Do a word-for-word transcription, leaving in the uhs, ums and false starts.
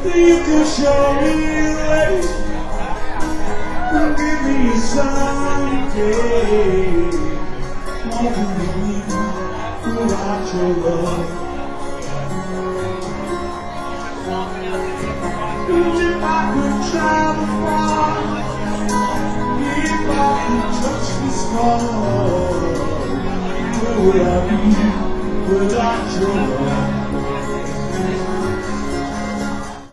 You can show me the way, give me something. Won't believe without your love. If I could travel far, if I could touch the stars, where would I be without your love?